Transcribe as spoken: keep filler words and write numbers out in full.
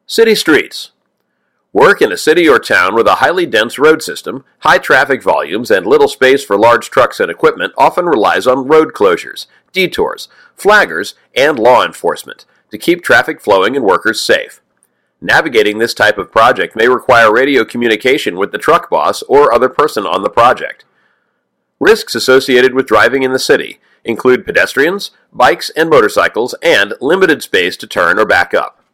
City streets. Work in a city or town with a highly dense road system, high traffic volumes, and little space for large trucks and equipment often relies on road closures, detours, flaggers, and law enforcement to keep traffic flowing and workers safe. Navigating this type of project may require radio communication with the truck boss or other person on the project. Risks associated with driving in the city include pedestrians, bikes and motorcycles, and limited space to turn or back up.